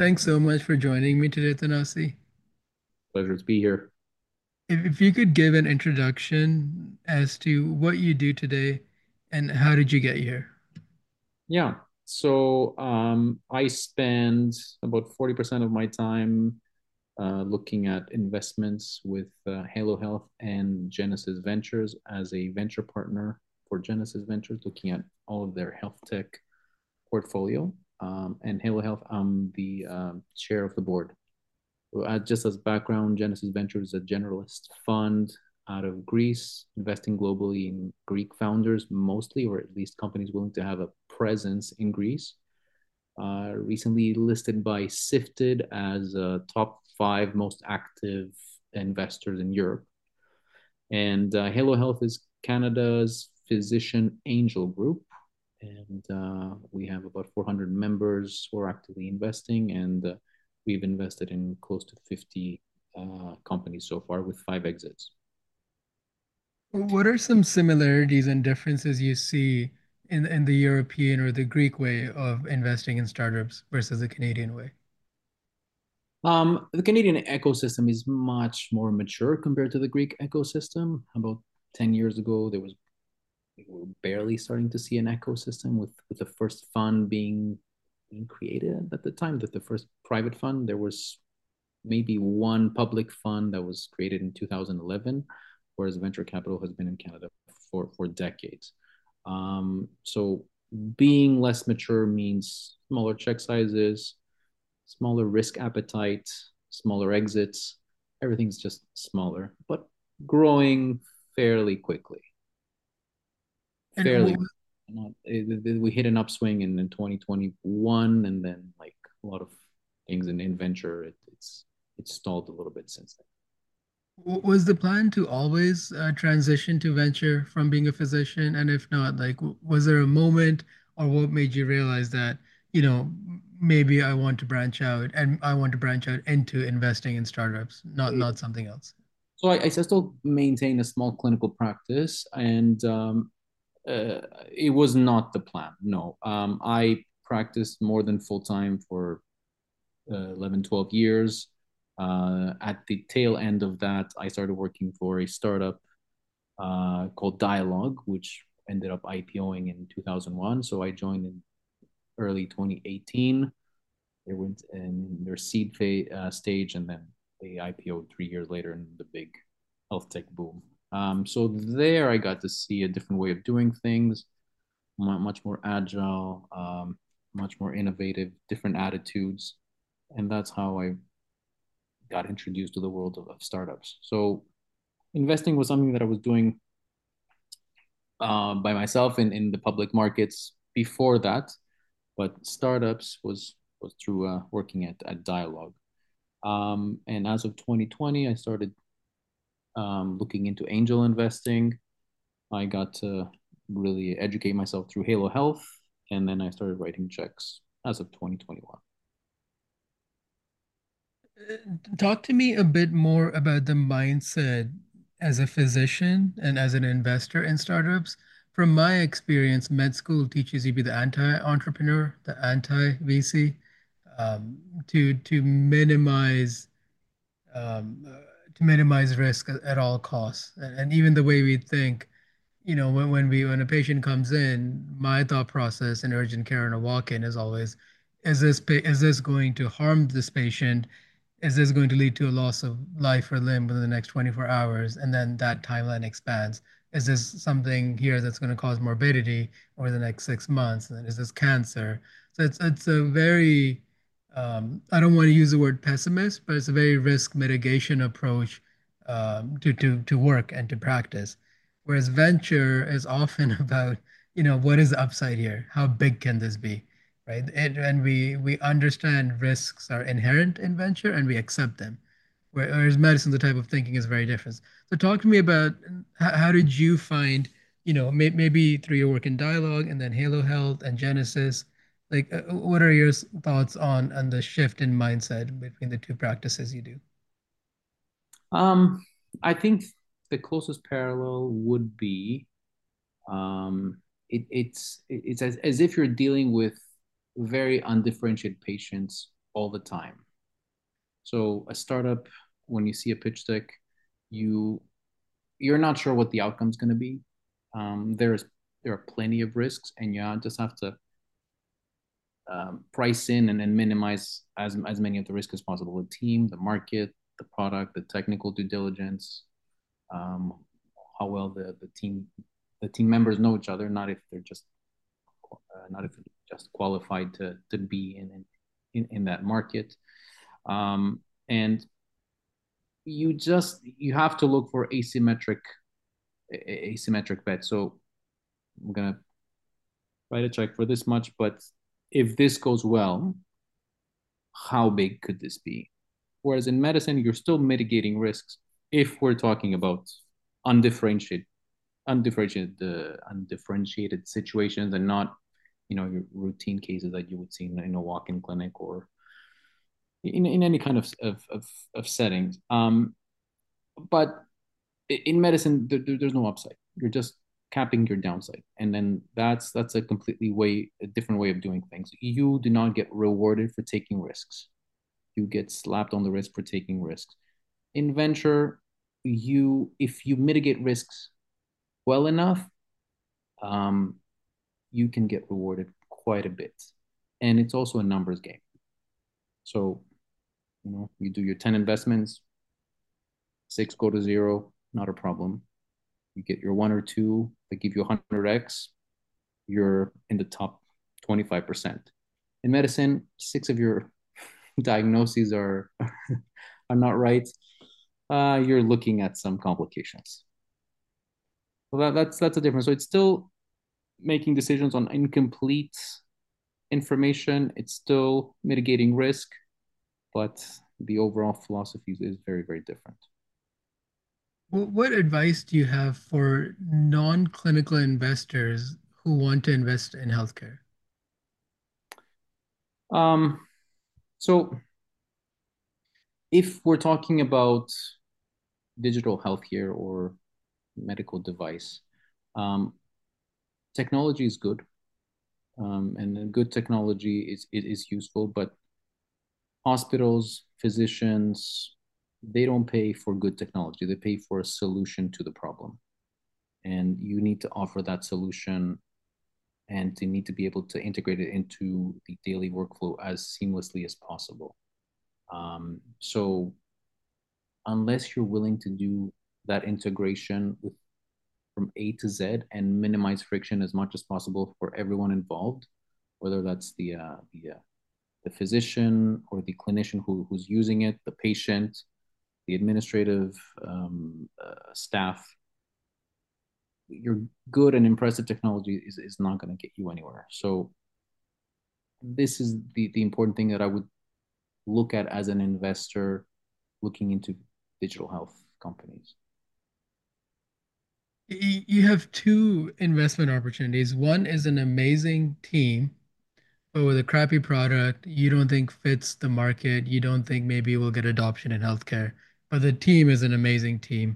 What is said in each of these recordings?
Thanks so much for joining me today, Tanasi. Pleasure to be here. If you could give an introduction as to what you do today and how did you get here? Yeah. I spend about 40% of my time looking at investments with Halo Health and Genesis Ventures as a venture partner for Genesis Ventures, looking at all of their health tech portfolio. And Halo Health, I'm the chair of the board. Just as background, Genesis Ventures is a generalist fund out of Greece, investing globally in Greek founders mostly, or at least companies willing to have a presence in Greece. Recently listed by Sifted as top five most active investors in Europe. And Halo Health is Canada's physician angel group. And we have about 400 members who are actively investing, and we've invested in close to 50 companies so far with five exits. What are some similarities and differences you see in the European or the Greek way of investing in startups versus the Canadian way? The Canadian ecosystem is much more mature compared to the Greek ecosystem. About 10 years ago, we were barely starting to see an ecosystem with the first fund being created at the time, that the first private fund. There was maybe one public fund that was created in 2011, whereas venture capital has been in Canada for decades. So being less mature means smaller check sizes, smaller risk appetite, smaller exits. Everything's just smaller, but growing fairly quickly. And Fairly. We hit an upswing in 2021, and then like a lot of things in venture, it's stalled a little bit since then. was the plan to always transition to venture from being a physician? And if not, like, was there a moment or what made you realize that, maybe I want to branch out and I want to branch out into investing in startups, not something else? So I still maintain a small clinical practice, and it was not the plan. No, I practiced more than full time for 11, 12 years. At the tail end of that, I started working for a startup called Dialogue, which ended up IPOing in 2001. So I joined in early 2018. They went in their seed phase, stage, and then they IPO'd 3 years later in the big health tech boom. So there I got to see a different way of doing things, much more agile, much more innovative, different attitudes. And that's how I got introduced to the world of startups. So investing was something that I was doing by myself in the public markets before that, but startups was through working at Dialogue. And as of 2020, I started looking into angel investing. I got to really educate myself through Halo Health, and then I started writing checks as of 2021. Talk to me a bit more about the mindset as a physician and as an investor in startups. From my experience, med school teaches you to be the anti-entrepreneur, the anti-VC, to minimize to minimize risk at all costs. And even the way we think, when a patient comes in, my thought process in urgent care in a walk-in is always, is this going to harm this patient? Is this going to lead to a loss of life or limb within the next 24 hours? And then that timeline expands. Is this something here that's going to cause morbidity over the next 6 months? And then is this cancer? So it's a very I don't want to use the word pessimist, but it's a very risk mitigation approach to work and to practice. Whereas venture is often about, what is the upside here? How big can this be? Right? And we understand risks are inherent in venture and we accept them. Whereas medicine, the type of thinking is very different. So talk to me about how did you find, maybe through your work in Dialogue and then Halo Health and Genesis, like, what are your thoughts on the shift in mindset between the two practices you do? Um, I think the closest parallel would be it's as if you're dealing with very undifferentiated patients all the time. So a startup, when you see a pitch deck, you you're not sure what the outcome's going to be. There are plenty of risks, and you just have to price in and minimize as many of the risks as possible. The team, the market, the product, the technical due diligence, um, how well the team members know each other, not if they're just qualified to be in that market. And you have to look for asymmetric bets. So I'm gonna write a check for this much, but if this goes well, how big could this be? Whereas in medicine, you're still mitigating risks if we're talking about undifferentiated, undifferentiated situations, and not, your routine cases that you would see in a walk-in clinic or in any kind of settings. But in medicine, there's no upside. You're just capping your downside, and then that's a different way of doing things. You do not get rewarded for taking risks. You get slapped on the wrist for taking risks. In venture, if you mitigate risks well enough, um, you can get rewarded quite a bit, and it's also a numbers game. So you do your 10 investments, 6 go to zero, not a problem. You get your one or two that give you 100x, you're in the top 25%. In medicine, 6 of your diagnoses are not right. You're looking at some complications. Well, that's a difference. So it's still making decisions on incomplete information. It's still mitigating risk, but the overall philosophy is very, very different. What advice do you have for non-clinical investors who want to invest in healthcare? Um, so if we're talking about digital health here or medical device, um, technology is good, and good technology is useful, but hospitals, physicians, they don't pay for good technology. They pay for a solution to the problem. And you need to offer that solution, and you need to be able to integrate it into the daily workflow as seamlessly as possible. So unless you're willing to do that integration from A to Z and minimize friction as much as possible for everyone involved, whether that's the physician or the clinician who's using it, the patient, the administrative staff, your good and impressive technology is not going to get you anywhere. So this is the important thing that I would look at as an investor looking into digital health companies. You have two investment opportunities. One is an amazing team, but with a crappy product you don't think fits the market. You don't think maybe will get adoption in healthcare, but the team is an amazing team.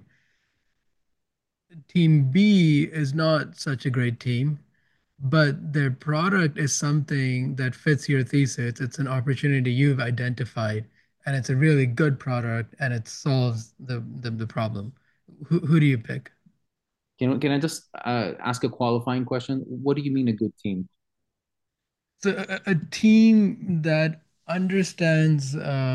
Team B is not such a great team, but their product is something that fits your thesis. It's an opportunity you've identified, and it's a really good product, and it solves the problem. Who do you pick? Can I just ask a qualifying question? What do you mean a good team? So a team that understands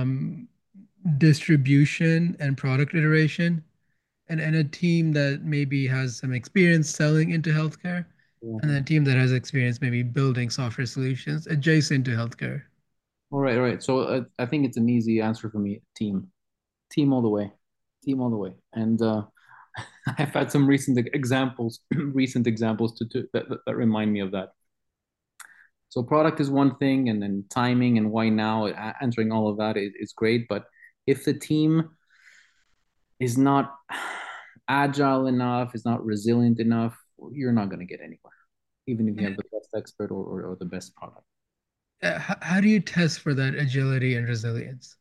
distribution and product iteration, and a team that maybe has some experience selling into healthcare, Yeah. and a team that has experience maybe building software solutions adjacent to healthcare. All right. So I think it's an easy answer for me. Team all the way, team all the way. And I've had some recent examples, recent examples that remind me of that. So product is one thing, and then timing and why now, answering all of that is great. But if the team is not agile enough, is not resilient enough, you're not going to get anywhere, even if you have the best expert or the best product. How do you test for that agility and resilience?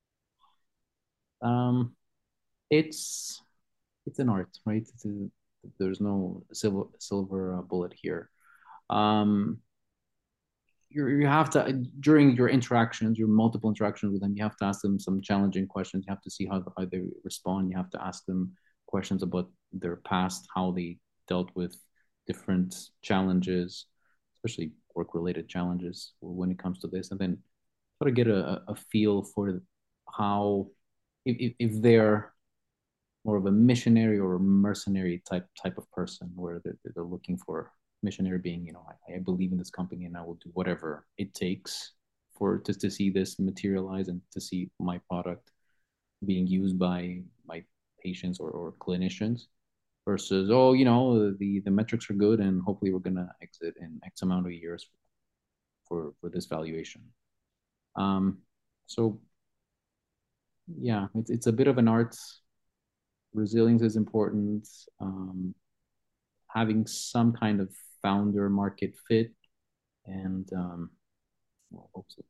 Um, it's it's an art, right? There's no silver bullet here. Um, you have to, during your interactions, your multiple interactions with them, you have to ask them some challenging questions. You have to see how they respond. You have to ask them questions about their past, how they dealt with different challenges, especially work related challenges when it comes to this, and then sort of get a feel for how, if they're more of a missionary or a mercenary type of person, where they're looking for missionary being, I believe in this company and I will do whatever it takes for to see this materialize and to see my product being used by my patients or clinicians, versus, oh, the metrics are good and hopefully we're gonna exit in X amount of years for this valuation. um so yeah, it's a bit of an art. Resilience is important. Having some kind of founder market fit, and well,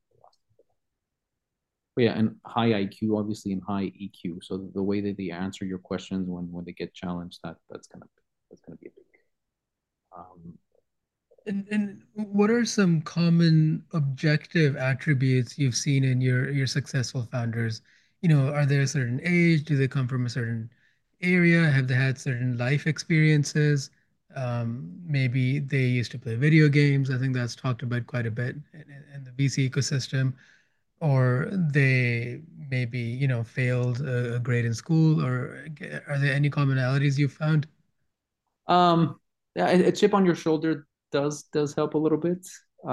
yeah, and high IQ, obviously, and high EQ. So the way that they answer your questions when they get challenged, that's gonna be a big. Um, And what are some common objective attributes you've seen in your successful founders? Are they a certain age? Do they come from a certain area? Have they had certain life experiences? Maybe they used to play video games. I think that's talked about quite a bit in the VC ecosystem. Or they maybe, failed a grade in school. Or are there any commonalities you found? yeah, a chip on your shoulder does help a little bit.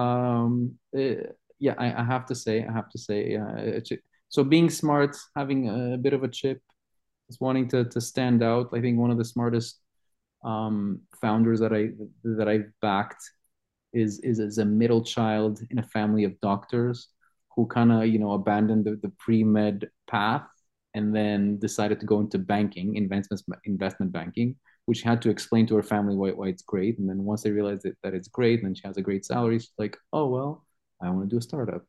Yeah, I have to say, yeah, so being smart, having a bit of a chip, is wanting to stand out. I think one of the smartest founders that I've backed is a middle child in a family of doctors who kind of abandoned the pre-med path and then decided to go into banking, investment banking, which had to explain to her family why it's great. And then once they realized that it's great, and then she has a great salary, she's like, oh well, I want to do a startup.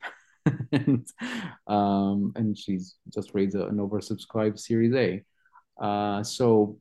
And she's just raised an oversubscribed Series A. So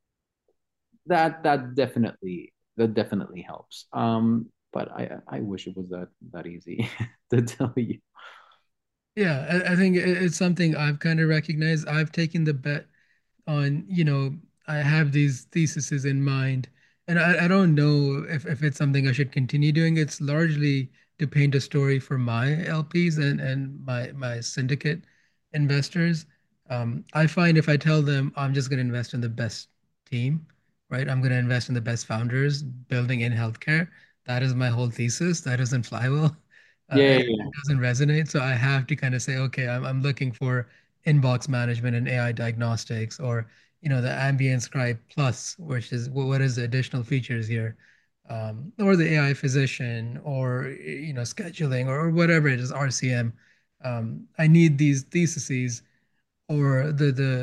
that definitely helps. But I wish it was that easy to tell you. Yeah, I think it's something I've kind of recognized. I've taken the bet on, I have these theses in mind, and I don't know if it's something I should continue doing. It's largely to paint a story for my LPs and my syndicate investors. I find if I tell them I'm just going to invest in the best team, right? I'm going to invest in the best founders building in healthcare. That is my whole thesis. That doesn't fly well. Yeah, It yeah, yeah. doesn't resonate. So I have to kind of say, okay, I'm looking for inbox management and AI diagnostics, or the Ambient Scribe Plus, which is what is the additional features here, or the AI physician, or scheduling, or whatever it is, RCM. I need these theses, or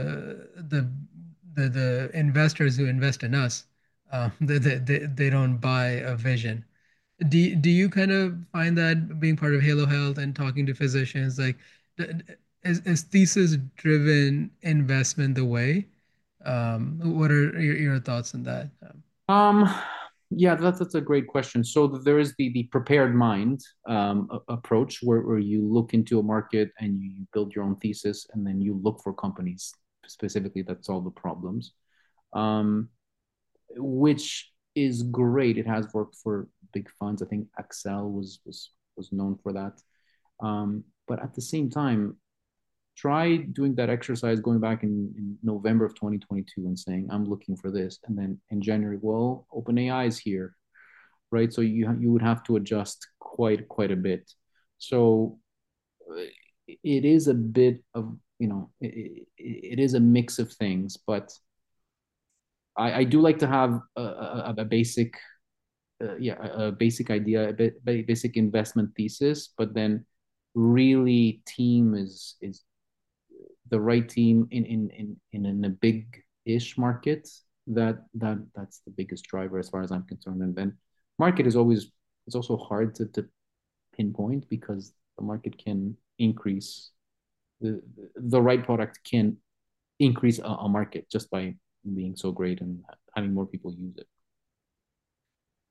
the investors who invest in us, they don't buy a vision. Do you kind of find that being part of Halo Health and talking to physicians, like, is thesis driven investment the way? What are your thoughts on that? Um, yeah, that's a great question. So there is the prepared mind approach, where you look into a market and you build your own thesis, and then you look for companies specifically that solve the problems, um, which is great. It has worked for big funds. I think Excel was known for that. But at the same time, try doing that exercise going back in November of 2022 and saying, I'm looking for this. And then in January, well, OpenAI is here, right? So you would have to adjust quite a bit. So it is a bit of, it is a mix of things, but I do like to have a basic, yeah, a basic idea, basic investment thesis, but then really team is the right team in a big-ish market. That's the biggest driver as far as I'm concerned. And then market is always, it's also hard to pinpoint, because the market can increase, the right product can increase a market just by being so great and having more people use it.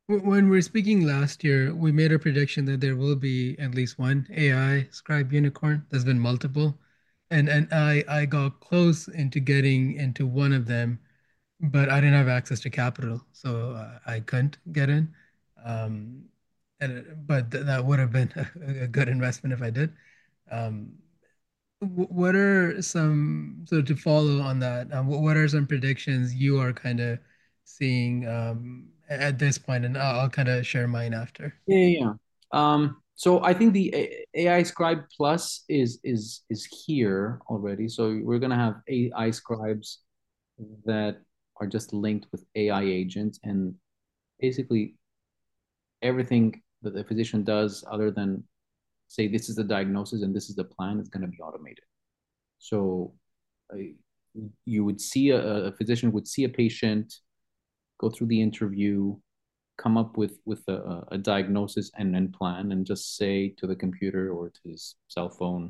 When we are speaking last year, we made a prediction that there will be at least one AI scribe unicorn. There's been multiple, and I got close into getting into one of them, but I didn't have access to capital, so I couldn't get in. Um, but that would have been a good investment if I did. Um, what are some, so to follow on that, what are some predictions you are kind of seeing at this point? And I'll kind of share mine after. Yeah, yeah, yeah. So I think the AI Scribe Plus is here already. So we're gonna have AI scribes that are just linked with AI agents, and basically everything that the physician does, other than say this is the diagnosis and this is the plan, is gonna be automated. So uh, you would see a physician would see a patient, go through the interview, come up with a diagnosis and then plan, and just say to the computer or to his cell phone,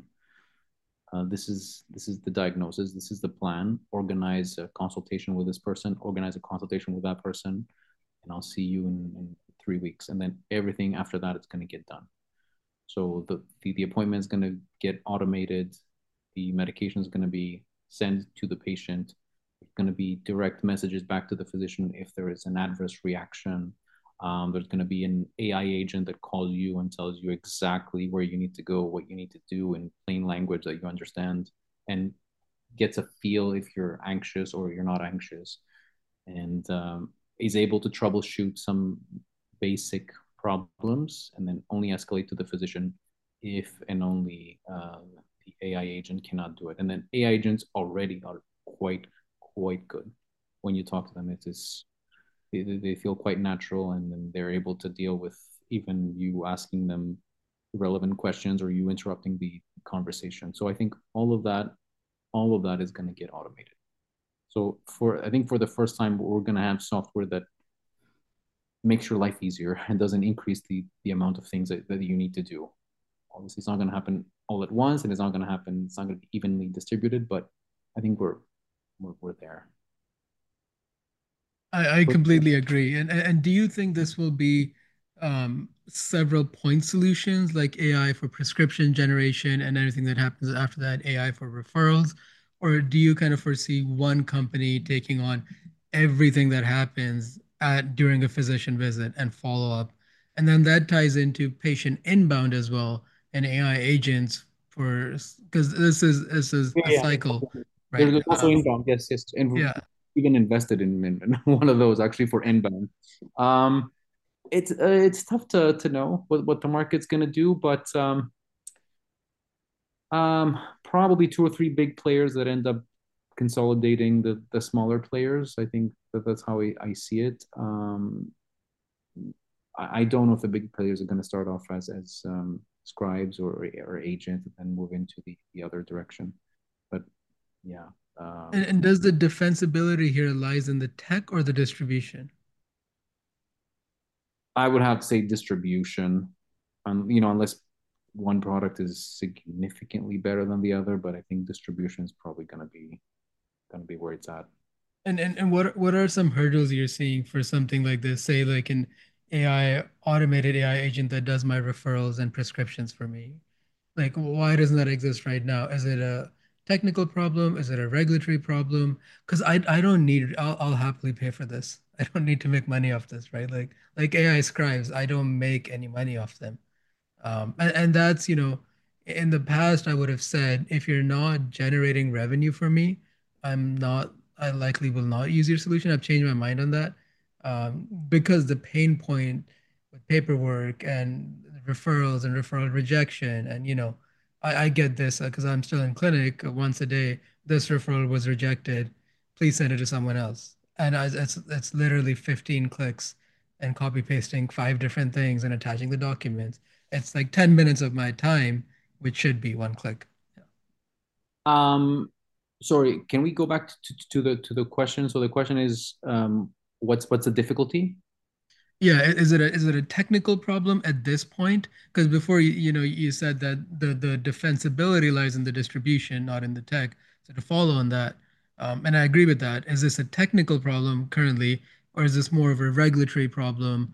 this is the diagnosis, this is the plan. Organize a consultation with this person, organize a consultation with that person, and I'll see you in 3 weeks. And then everything after that is going to get done. So the appointment is going to get automated. The medication is going to be sent to the patient. There's going to be direct messages back to the physician if there is an adverse reaction. There's going to be an AI agent that calls you and tells you exactly where you need to go, what you need to do in plain language that you understand, and gets a feel if you're anxious or you're not anxious, and is able to troubleshoot some basic problems and then only escalate to the physician if and only the AI agent cannot do it. And then AI agents already are quite good. When you talk to them, it is they feel quite natural, and then they're able to deal with even you asking them relevant questions or you interrupting the conversation. So I think all of that is going to get automated. So I think for the first time, we're going to have software that makes your life easier and doesn't increase the amount of things that you need to do. Obviously, it's not going to happen all at once, and it's not going to happen. It's not going to be evenly distributed, but I think we're there. I completely agree. And do you think this will be several point solutions like AI for prescription generation and everything that happens after that, AI for referrals? Or do you kind of foresee one company taking on everything that happens during a physician visit and follow up? And then that ties into patient inbound as well and AI agents for, because this is Yeah, a yeah. cycle, right? There's also inbound. Yes, yes, and Yeah. even invested in one of those actually for inbound. Um, it's tough to know what the market's going to do, but probably two or three big players that end up consolidating the smaller players. I think that's how I see it. I don't know if the big players are going to start off as scribes or agents and then move into the other direction. But yeah, And does the defensibility here lies in the tech or the distribution? I would have to say distribution, unless one product is significantly better than the other. But I think distribution is probably going to be where it's at. And what are some hurdles you're seeing for something like this? Say like an AI automated AI agent that does my referrals and prescriptions for me. Like why doesn't that exist right now? Is it a technical problem? Is it a regulatory problem? Because I don't need I'll happily pay for this. I don't need to make money off this, right? Like AI scribes, I don't make any money off them. And that's, in the past, I would have said, if you're not generating revenue for me, I likely will not use your solution. I've changed my mind on that because the pain point with paperwork and referrals and referral rejection, and, I get this because I'm still in clinic once a day. This referral was rejected. Please send it to someone else. And it's literally 15 clicks and copy pasting five different things and attaching the documents. It's like 10 minutes of my time, which should be one click. Um, Sorry, can we go back to the question? So the question is, what's the difficulty? Yeah, is it a technical problem at this point? Because before you said that the defensibility lies in the distribution, not in the tech. So to follow on that, and I agree with that. Is this a technical problem currently, or is this more of a regulatory problem?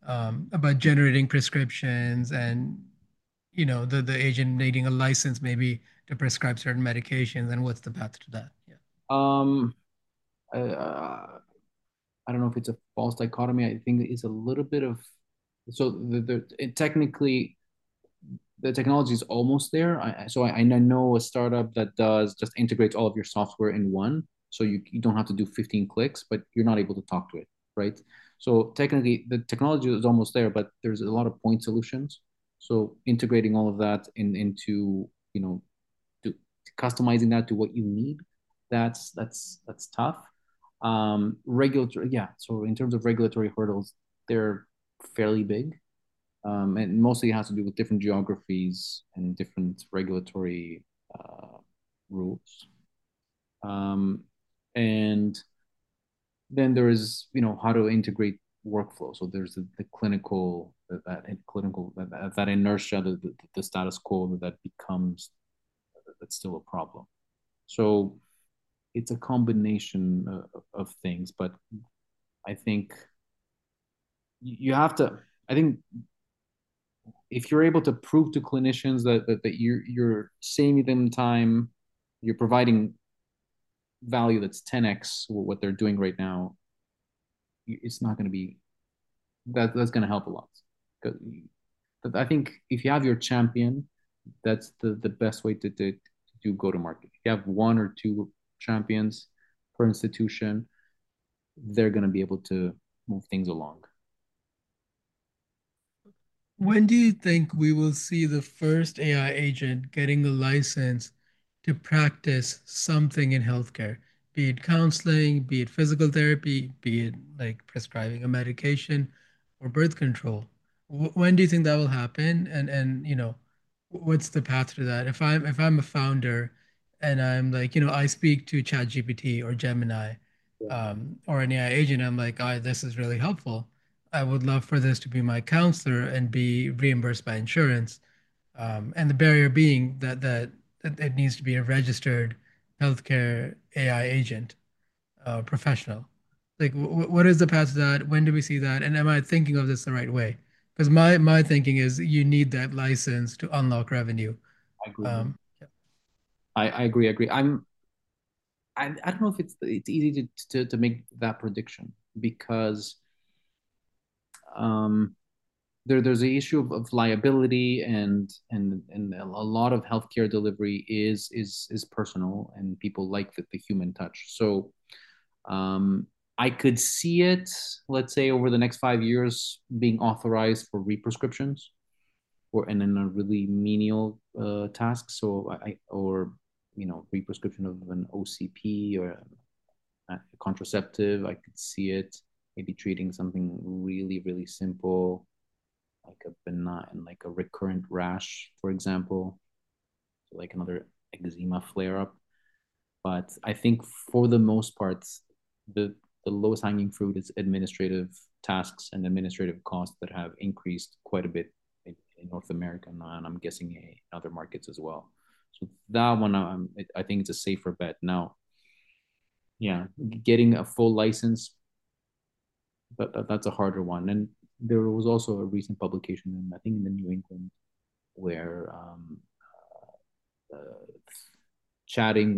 about generating prescriptions and the agent needing a license maybe to prescribe certain medications, and what's the path to that? Yeah. Um, uh, I don't know if it's a false dichotomy. I think it's a little bit of so technically the technology is almost there. I know a startup that does just integrates all of your software in one, so you don't have to do 15 clicks, but you're not able to talk to it, right? So technically, the technology is almost there, but there's a lot of point solutions. So integrating all of that into to customizing that to what you need, that's tough. Regulatory, yeah. So in terms of regulatory hurdles, they're fairly big, and mostly it has to do with different geographies and different regulatory rules. Um, and then there is, how to integrate workflow. So there's the clinical that inertia, the status quo that becomes that's still a problem. So it's a combination of things, but I think you have to. I think if you're able to prove to clinicians that you're saving them time, you're providing value that's 10x what they're doing right now, it's not going to be that's going to help a lot. But I think if you have your champion, that's the best way to do go to market. If you have one or two champions per institution, they're going to be able to move things along. When do you think we will see the first AI agent getting a license to practice something in healthcare? Be it counseling, be it physical therapy, be it like prescribing a medication or birth control. When do you think that will happen? And what's the path to that? If I'm a founder and I'm like, I speak to ChatGPT or Gemini, Yeah, or an AI agent, I'm like, this is really helpful. I would love for this to be my counselor and be reimbursed by insurance. And the barrier being that it needs to be a registered healthcare AI agent, professional. Like, what is the path to that? When do we see that? And am I thinking of this the right way? Because my thinking is you need that license to unlock revenue. I agree. Um, I agree. I agree. I don't know if it's easy to make that prediction because um, there's the issue of liability and a lot of healthcare delivery is personal and people like the human touch. So I could see it, let's say over the next 5 years, being authorized for represcriptions or and in a really menial task. So or represcription of an OCP or a contraceptive. I could see it maybe treating something really really simple like a benign, like a recurrent rash, for example, so like another eczema flare up. But I think for the most part, the the lowest hanging fruit is administrative tasks and administrative costs that have increased quite a bit in North America now, and I'm guessing in other markets as well. So that one, I think it's a safer bet. Now, yeah, getting a full license, that's a harder one. And there was also a recent publication, I think in the New England, where uh, chatting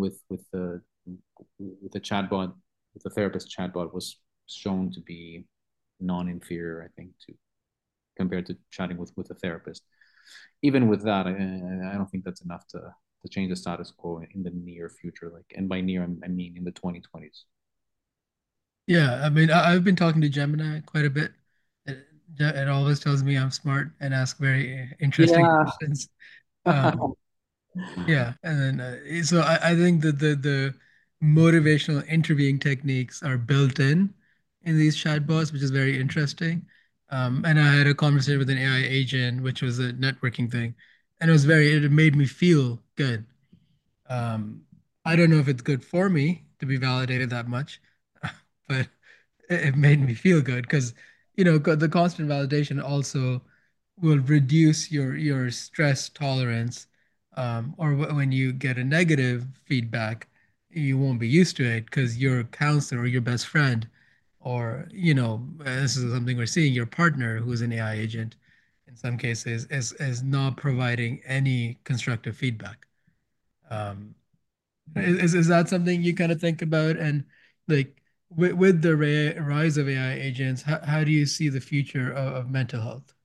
with a chatbot, with a therapist chatbot, was shown to be non-inferior, I think, to compared to chatting with a therapist. Even with that, I don't think that's enough to change the status quo in the near future. Like, and by near, I mean in the 2020s. yeah, I mean, I've been talking to Gemini quite a bit. It always tells me I'm smart and ask very interesting Yeah. questions. Um, yeah, and then so I think that the motivational interviewing techniques are built in these chatbots, which is very interesting. And I had a conversation with an AI agent, which was a networking thing, and it made me feel good. Um, I don't know if it's good for me to be validated that much, but it made me feel good because the constant validation also will reduce your stress tolerance, or when you get a negative feedback, you won't be used to it because your counselor or your best friend or this is something we're seeing, your partner who's an AI agent in some cases is not providing any constructive feedback. Um, is that something you kind of think about? And like with the rise of AI agents, how do you see the future of mental health?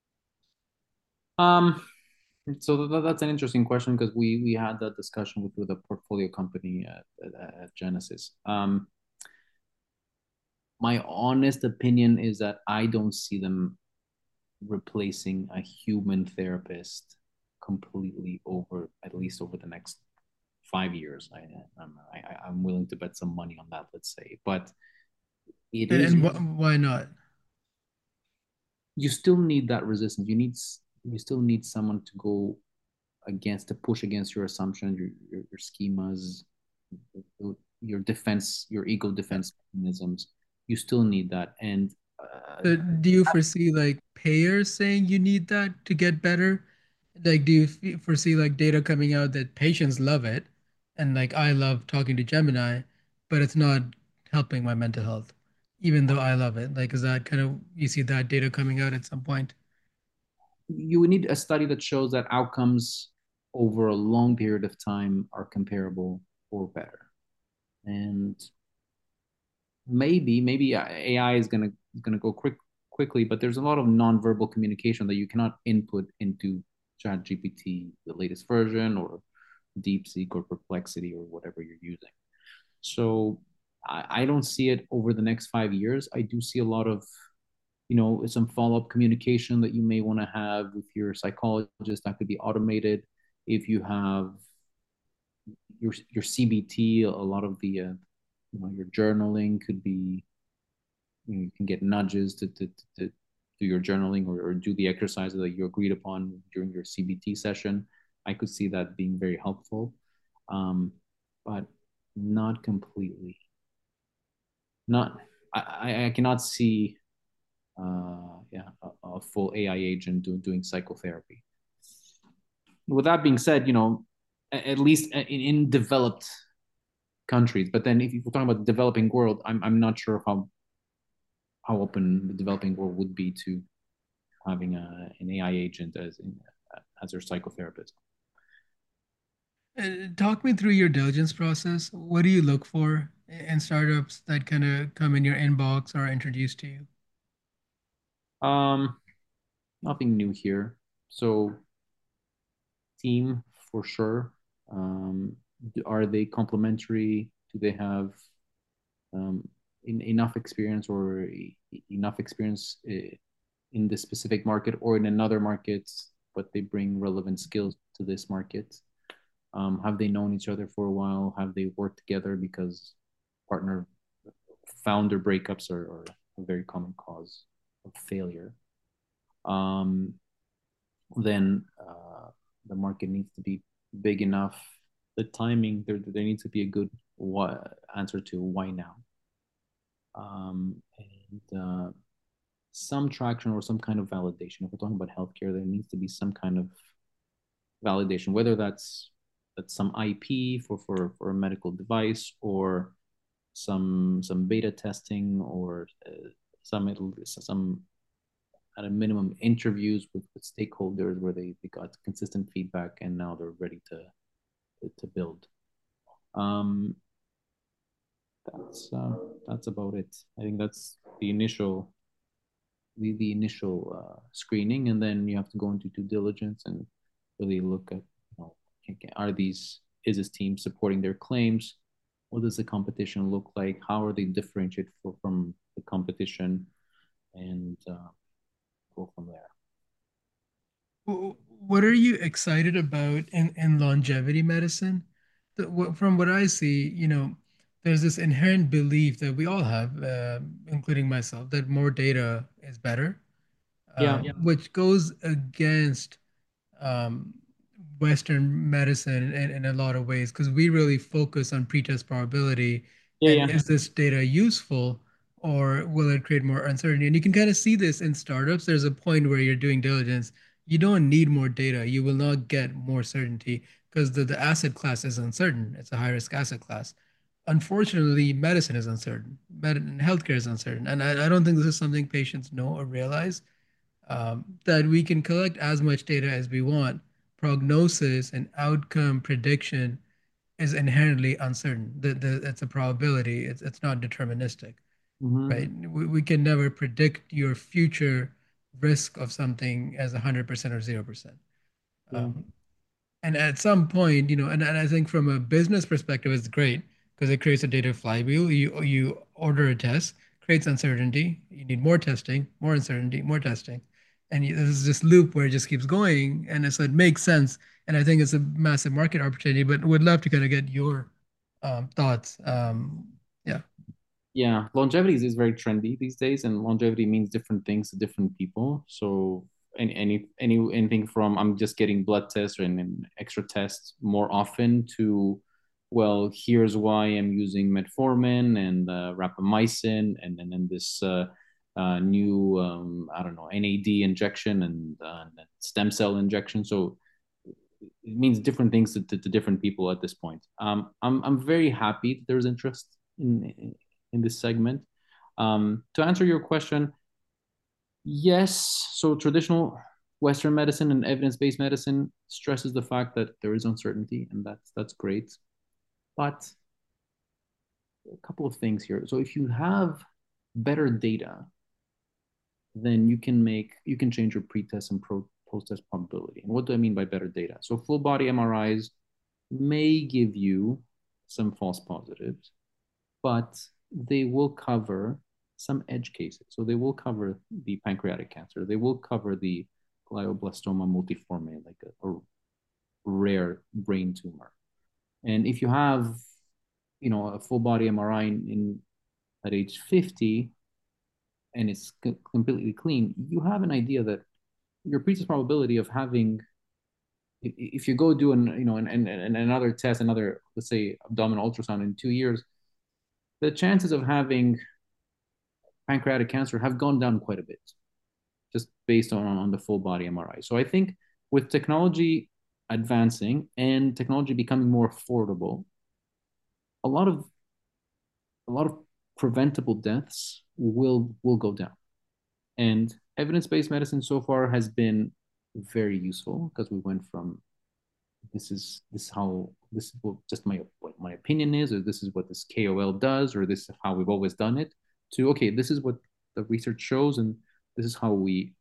Um, so that's an interesting question because we had that discussion with a portfolio company at Genesis. My honest opinion is that I don't see them replacing a human therapist completely over at least over the next 5 years. I'm willing to bet some money on that, let's say. But it And is why not? you still need that resistance. You still need someone to go against to push against your assumptions, your schemas, your defense, your ego defense mechanisms. You still need that, and So do you foresee like payers saying you need that to get better? Like, do you foresee like data coming out that patients love it, and like I love talking to Gemini, but it's not helping my mental health, even though I love it? Like, is that kind of you see that data coming out at some point? you need a study that shows that outcomes over a long period of time are comparable or better. And maybe AI is gonna go quickly, but there's a lot of nonverbal communication that you cannot input into Chat GPT, the latest version, or DeepSeek or Perplexity or whatever you're using. So I don't see it over the next 5 years. I do see a lot of some follow-up communication that you may want to have with your psychologist that could be automated. If you have your CBT, a lot of the your journaling could be you can get nudges to do your journaling or do the exercises that you agreed upon during your CBT session. I could see that being very helpful, um, but not completely. Not I cannot see yeah a full AI agent doing psychotherapy. With that being said, at least in developed countries. But then if you're talking about the developing world, I'm not sure how open the developing world would be to having an AI agent as their psychotherapist. Talk me through your diligence process. What do you look for in startups that kind of come in your inbox or are introduced to you? Um, Nothing new here. So team for sure. Um, are they complementary? Do they have enough experience or enough experience in this specific market or in another market, but they bring relevant skills to this market? Have they known each other for a while? Have they worked together? Because partner founder breakups are a very common cause of failure. Um, then the market needs to be big enough. The timing, there needs to be a good answer to why now. And some traction or some kind of validation. If we're talking about healthcare, there needs to be some kind of validation, whether that's some IP for a medical device or some beta testing or some at a minimum interviews with stakeholders where they got consistent feedback and now they're ready to build. Um, that's about it. I think that's the initial screening, and then you have to go into due diligence and really look at are these is this team supporting their claims? What does the competition look like? How are they differentiated from the competition? And go from there. What are you excited about in longevity medicine? From what I see, there's this inherent belief that we all have, including myself, that more data is better, Yeah, which goes against um, Western medicine in a lot of ways because we really focus on pretest probability yeah, and yeah. is this data useful or will it create more uncertainty? And you can kind of see this in startups. There's a point where you're doing diligence. You don't need more data. You will not get more certainty because the asset class is uncertain. It's a high risk asset class. unfortunately, medicine is uncertain. Healthcare is uncertain, and I don't think this is something patients know or realize. That we can collect as much data as we want. Prognosis and outcome prediction is inherently uncertain. It's a probability. It's not deterministic, Mm-hmm. right? We can never predict your future risk of something as 100% or 0%. Yeah. And at some point, and I think from a business perspective, it's great because it creates a data flywheel. You order a test, creates uncertainty. You need more testing, more uncertainty, more testing, and there's this loop where it just keeps going, and so it makes sense. And I think it's a massive market opportunity. But would love to kind of get your thoughts. Yeah. Yeah, longevity is very trendy these days, and longevity means different things to different people. So, anything from I'm just getting blood tests or an extra tests more often to, well, here's why I'm using metformin and rapamycin, and then this new I don't know, NAD injection and stem cell injection. So it means different things to different people at this point. I'm very happy that there's interest in this segment. To answer your question, yes. So traditional Western medicine and evidence-based medicine stresses the fact that there is uncertainty, and that's great. But a couple of things here. So if you have better data, then you can change your pre-test and post-test probability. And what do I mean by better data? So full body MRIs may give you some false positives, but they will cover some edge cases. So they will cover the pancreatic cancer. They will cover the glioblastoma multiforme, like a rare brain tumor. And if you have, a full body MRI at age 50 and it's completely clean, you have an idea that your pretest probability of having, if you go do another test, another, let's say, abdominal ultrasound in 2 years, the chances of having pancreatic cancer have gone down quite a bit, just based on the full body MRI. So I think with technology advancing and technology becoming more affordable, a lot of a lot of preventable deaths will go down. And evidence-based medicine so far has been very useful because we went from this is what just what my opinion is, or this is what this KOL does, or this is how we've always done it, to okay, this is what the research shows, and this is how we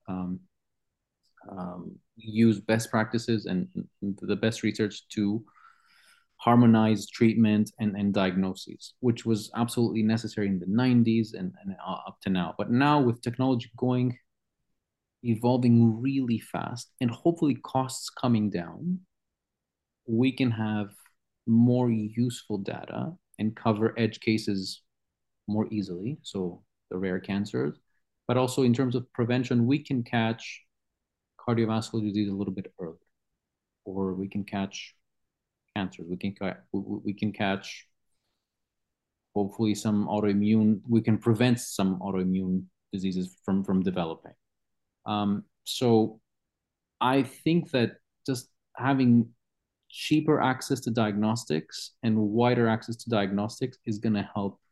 use best practices and the best research to harmonize treatment and diagnoses, which was absolutely necessary in the 90s and up to now. But now with technology evolving really fast and hopefully costs coming down, we can have more useful data and cover edge cases more easily. So the rare cancers, but also in terms of prevention, we can catch cardiovascular disease a little bit earlier, or we can catch cancers. We can catch hopefully some autoimmune. We can prevent some autoimmune diseases from developing. So I think that just having cheaper access to diagnostics and wider access to diagnostics is going to help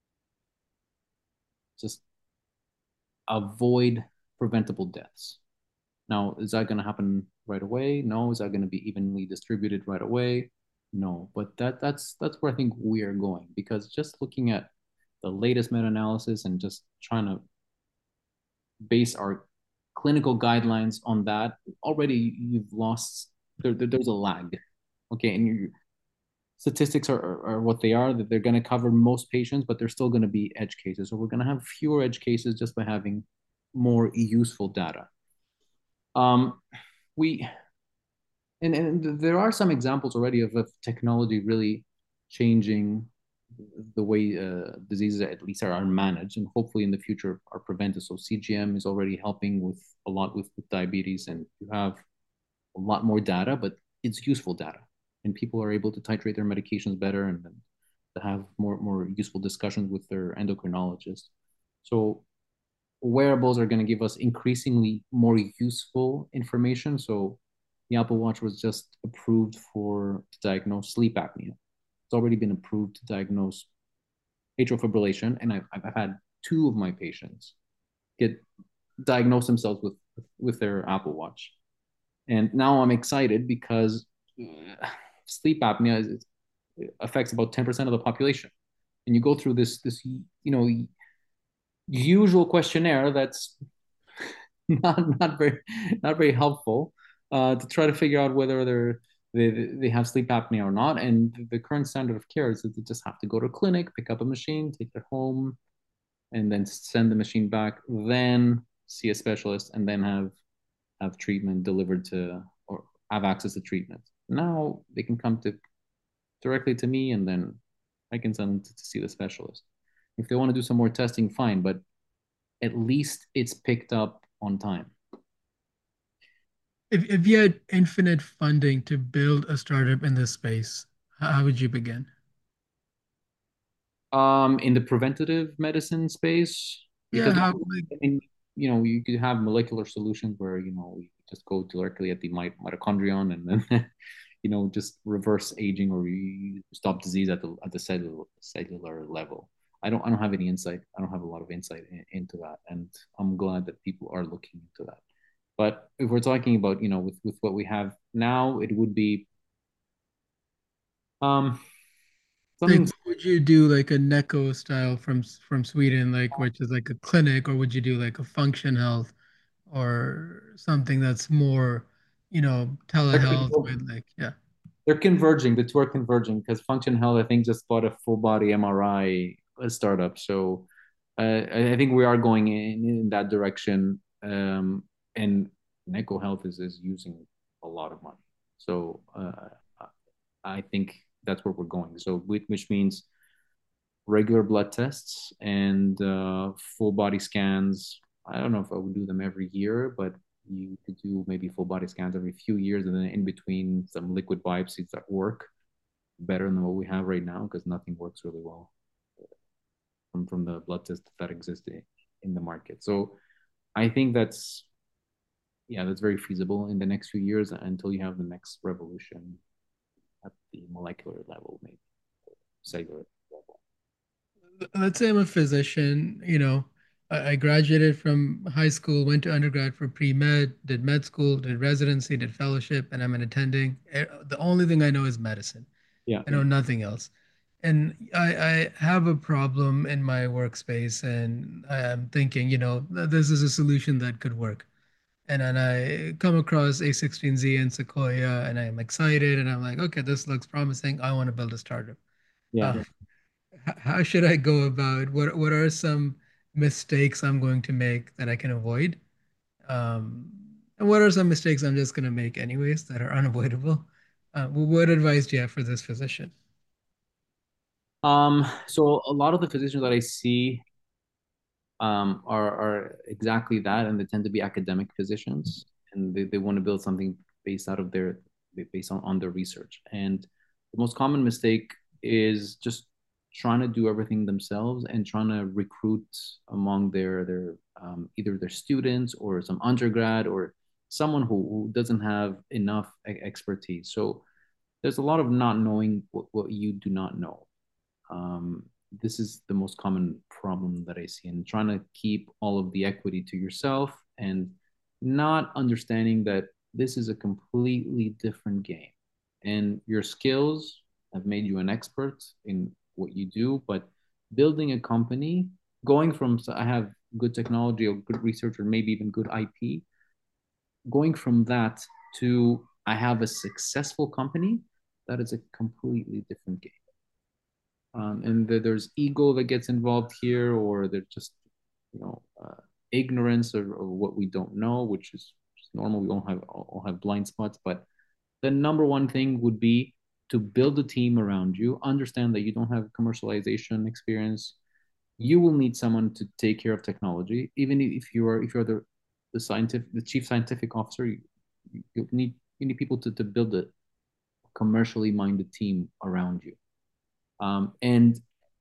just avoid preventable deaths. Now, is that going to happen right away? No. Is that going to be evenly distributed right away? No. But that's where I think we are going, because just looking at the latest meta-analysis and just trying to base our clinical guidelines on that, already you've lost. There's a lag, okay, and your statistics are what they are. That they're going to cover most patients, but they're still going to be edge cases. So we're going to have fewer edge cases just by having more useful data. Um, we and there are some examples already of technology really changing the way diseases at least are managed, and hopefully in the future are prevented. So CGM is already helping with a lot with diabetes, and you have a lot more data, but it's useful data, and people are able to titrate their medications better and to have more useful discussions with their endocrinologist. So wearables are going to give us increasingly more useful information. So the Apple Watch was just approved to diagnose sleep apnea. It's already been approved to diagnose atrial fibrillation, and I've had two of my patients get diagnosed themselves with their Apple Watch. And now I'm excited because sleep apnea affects about 10% of the population. And you go through this usual questionnaire that's not very helpful to try to figure out whether they have sleep apnea or not. And the current standard of care is that they just have to go to a clinic, pick up a machine, take it home, and then send the machine back, then see a specialist, and then have treatment delivered to or have access to treatment. Now they can come to directly to me, and then I can send them to see the specialist. If they want to do some more testing, fine, but at least it's picked up on time. If you had infinite funding to build a startup in this space, how would you begin? In the preventative medicine space, Yeah, because how like I mean, you could have molecular solutions where we just go directly at the mitochondrion and then just reverse aging, or you stop disease at the cellular level. I don't have any insight. I don't have a lot of insight into that, and I'm glad that people are looking into that. But if we're talking about with what we have now, it would be um something. would you do like a Neko style from Sweden, like which is like a clinic, or would you do like a function health or something that's more, telehealth with like, yeah. They're converging. The two are converging because Function Health, I think, just bought a full body MRI startup. So I think we are going in that direction. And Neko Health is using a lot of money. So I think that's where we're going. So which means regular blood tests and full body scans. I don't know if I would do them every year, but you could do maybe full body scans every few years, and then in between some liquid biopsies that work better than what we have right now, because nothing works really well from the blood tests that exist in the market. So I think that's very feasible in the next few years until you have the next revolution at the molecular level, maybe cellular level. Let's say I'm a physician, I graduated from high school, went to undergrad for pre-med, did med school, did residency, did fellowship, and I'm an attending. The only thing I know is medicine. Yeah, I know nothing else. And I have a problem in my workspace, and I'm thinking, this is a solution that could work. And then I come across A16Z and Sequoia, and I'm excited, and I'm like, okay, this looks promising. I want to build a startup. yeah. Uh, how should I go about what are some mistakes I'm going to make that I can avoid? Um, and what are some mistakes I'm just going to make anyways that are unavoidable? What advice do you have for this physician? So a lot of the physicians that I see are exactly that, and they tend to be academic physicians, and they want to build something based out of based on their research. And the most common mistake is just trying to do everything themselves and trying to recruit among their either their students or some undergrad or someone who doesn't have enough expertise. So there's a lot of not knowing what you do not know. um, this is the most common problem that I see, and trying to keep all of the equity to yourself and not understanding that this is a completely different game, and your skills have made you an expert in what you do, but building a company, going from I have good technology or good research or maybe even good IP, going from that to I have a successful company, that is a completely different game. And there's ego that gets involved here, or there's just ignorance or what we don't know, which is normal. We all have blind spots, but the number one thing would be to build a team around you. Understand that you don't have commercialization experience. You will need someone to take care of technology, even if you're the chief scientific officer. You need people to build a commercially minded team around you. And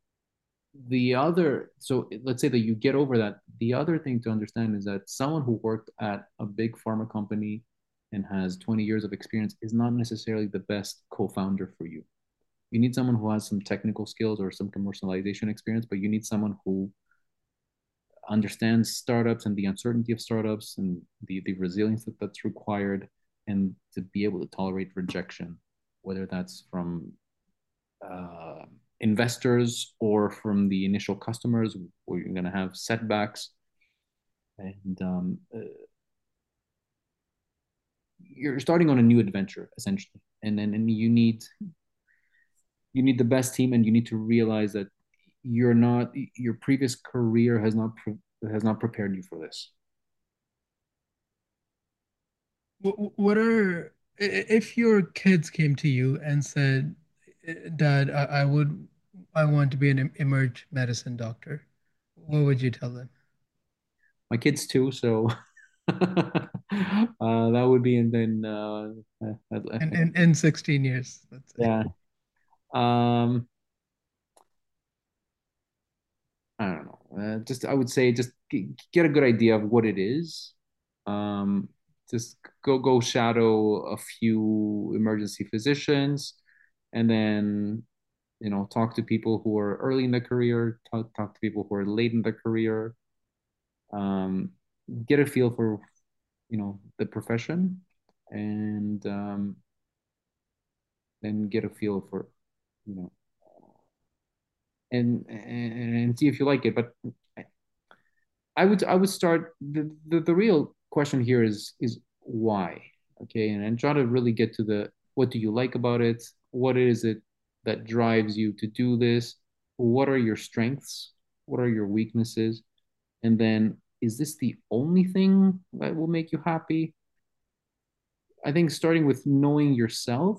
so let's say that you get over that. The other thing to understand is that someone who worked at a big pharma company and has 20 years of experience is not necessarily the best co-founder for you. You need someone who has some technical skills or some commercialization experience, but you need someone who understands startups and the uncertainty of startups and the resilience that's required, and to be able to tolerate rejection, whether that's from uh, investors or from the initial customers, where you're going to have setbacks. And you're starting on a new adventure essentially, and then you need the best team, and you need to realize that you're not your previous career has not prepared you for this. What are if your kids came to you and said, "Dad, I want to be an emerge medicine doctor," what would you tell them? My kids too, so that would be, and then In 16 years, let's say. yeah. um I don't know. Just I would say just get a good idea of what it is. Um, just go shadow a few emergency physicians, and then talk to people who are early in the career, talk to people who are late in the career. Um, get a feel for the profession, and then get a feel for you know and see if you like it. But I would start the real question here is why, okay, and try to really get to the what do you like about it, what is it that drives you to do this, what are your strengths, what are your weaknesses, and then is this the only thing that will make you happy? I think starting with knowing yourself,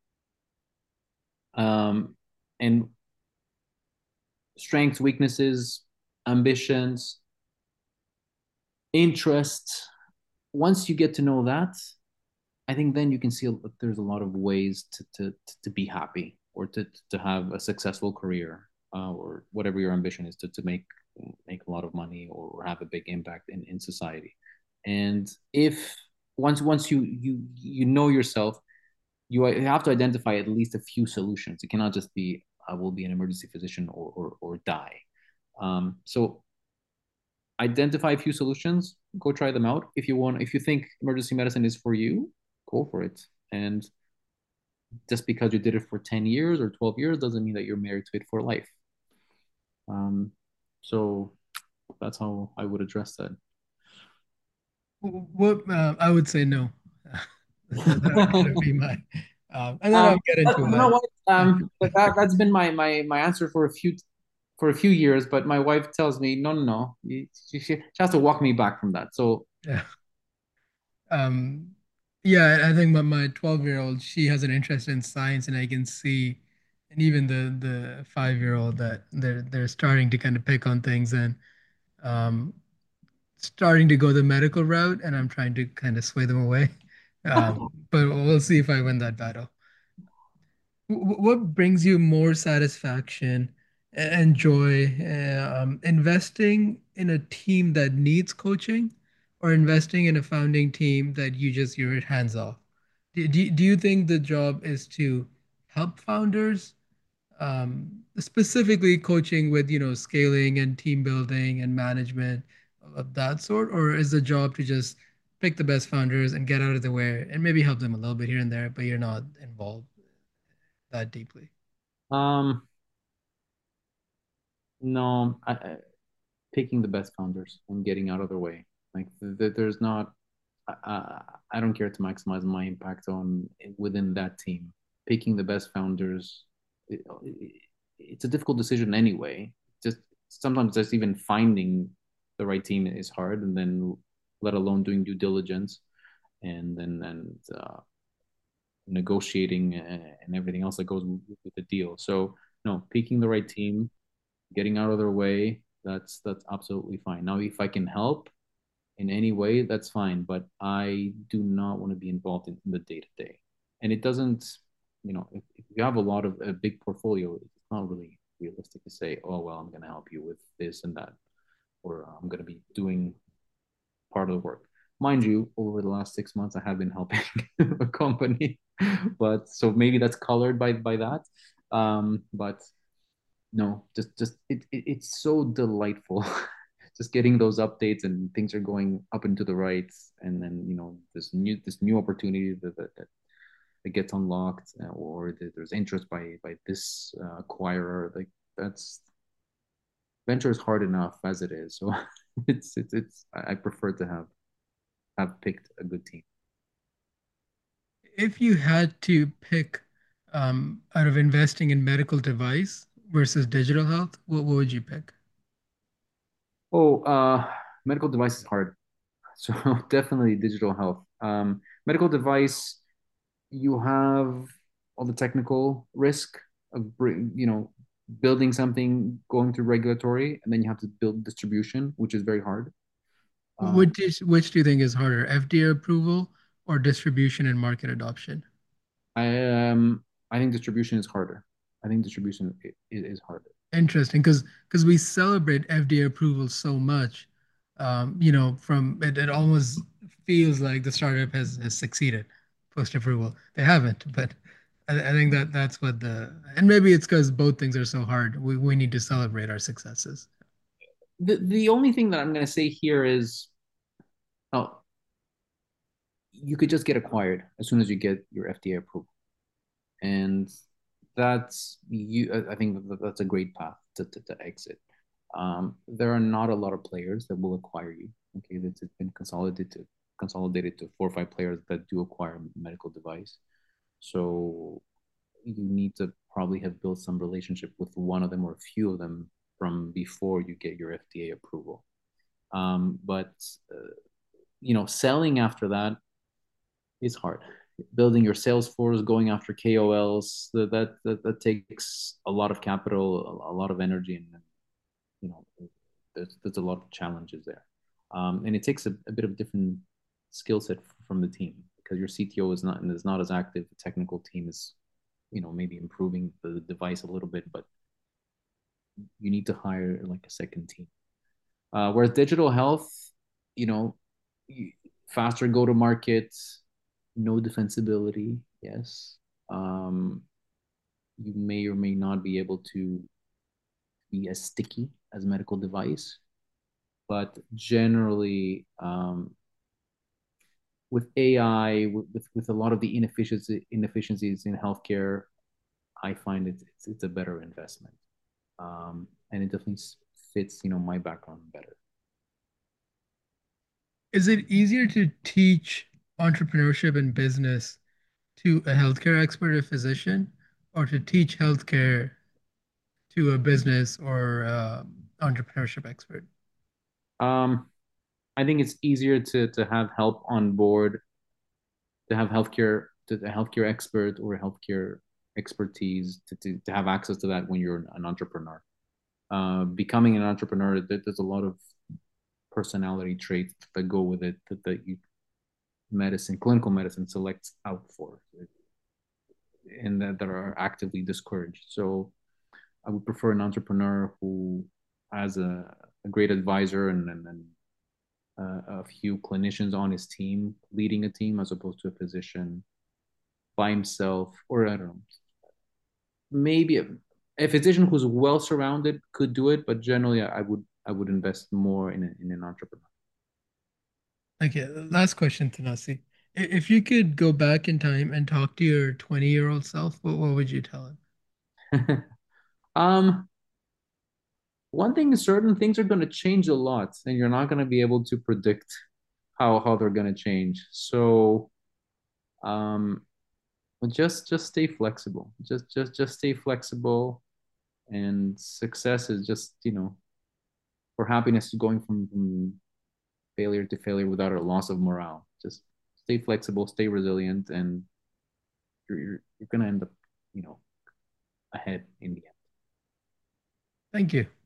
um, and strengths, weaknesses, ambitions, interests. Once you get to know that, I think then you can see that there's a lot of ways to be happy, or to have a successful career, or whatever your ambition is, to make a lot of money, or have a big impact in society. And if once you know yourself, you have to identify at least a few solutions. It cannot just be I will be an emergency physician, or die. So identify a few solutions, go try them out. If you think emergency medicine is for you, go for it. And just because you did it for 10 years or 12 years doesn't mean that you're married to it for life. um, so that's how I would address that. What I would say no. That would kind of be my, and then I'll um, get into you know why. what, that's been my answer for a few years, but my wife tells me no, no, no. She has to walk me back from that. So Yeah. Um, yeah, I think my 12-year-old, she has an interest in science, and I can see, and even the 5-year-old, that they're starting to kind of pick on things, and um, starting to go the medical route, and I'm trying to kind of sway them away. But we'll see if I win that battle. What brings you more satisfaction and joy, investing in a team that needs coaching, or investing in a founding team that you're hands off? Do you think the job is to help founders, specifically coaching with, scaling and team building and management of that sort, or is the job to just pick the best founders and get out of the way and maybe help them a little bit here and there, but you're not involved that deeply? um no, picking the best founders and getting out of their way. Like there's not, I don't care to maximize my impact on within that team. Picking the best founders, it's a difficult decision anyway. Just sometimes just even finding the right team is hard, and then let alone doing due diligence, and negotiating, and everything else that goes with the deal. So no, picking the right team, getting out of their way, that's absolutely fine. Now, if I can help in any way, that's fine. But I do not want to be involved in the day to day. And it doesn't, if you have a big portfolio, it's not really realistic to say, oh, well, I'm going to help you with this and that, or I'm going to be doing part of the work. Mind you, over the last 6 months, I have been helping a company, but so maybe that's colored by that. But no, it's so delightful. Just getting those updates and things are going up and to the right, and then this new opportunity that gets unlocked, or there's interest by this acquirer. Like that's venture is hard enough as it is. So it's I prefer to have picked a good team. If you had to pick out of investing in medical device versus digital health, what would you pick? Oh, medical device is hard. So definitely digital health. Medical device, you have all the technical risk of building something, going through regulatory, and then you have to build distribution, which is very hard. Um, Which do you think is harder, FDA approval or distribution and market adoption? I I think distribution is harder. I think distribution is harder. Interesting, because we celebrate FDA approval so much. From it almost feels like the startup has succeeded post approval. They haven't, but I think that's what and maybe it's because both things are so hard. We need to celebrate our successes. The only thing that I'm going to say here is, oh, you could just get acquired as soon as you get your FDA approval. And that's you. I think that's a great path to exit. There are not a lot of players that will acquire you. Okay, it's been consolidated to 4 or 5 players that do acquire medical device. So you need to probably have built some relationship with one of them or a few of them from before you get your FDA approval. But selling after that is hard. Building your sales force, going after KOLs, that takes a lot of capital, a lot of energy, and you know, there's a lot of challenges there, and it takes a bit of different skill set from the team because your CTO is not as active. The technical team is, maybe improving the device a little bit, but you need to hire like a second team. Whereas digital health, you know, faster go to market, no defensibility. Yes. Um, you may or may not be able to be as sticky as medical device, but generally, with AI, with a lot of the inefficiencies in healthcare, I find it's a better investment, and it definitely fits my background better. Is it easier to teach entrepreneurship and business to a healthcare expert or physician, or to teach healthcare to a business or entrepreneurship expert? Um, I think it's easier to have help on board, to have a healthcare expert or healthcare expertise to have access to that when you're an entrepreneur. Becoming an entrepreneur, there's a lot of personality traits that go with it clinical medicine selects out for, and that are actively discouraged. So I would prefer an entrepreneur who has a great advisor and a few clinicians on his team, leading a team, as opposed to a physician by himself, or I don't know, maybe a physician who's well surrounded could do it, but generally I would invest more in an entrepreneur. Okay, last question, Tanasi. If you could go back in time and talk to your 20-year-old self, what would you tell him? um, One thing is certain: things are going to change a lot, and you're not going to be able to predict how they're going to change. So, um, just stay flexible. Just stay flexible, and success is just for happiness is going from failure to failure without a loss of morale. Just stay flexible, stay resilient, and you're going to end up you know ahead in the end. Thank you.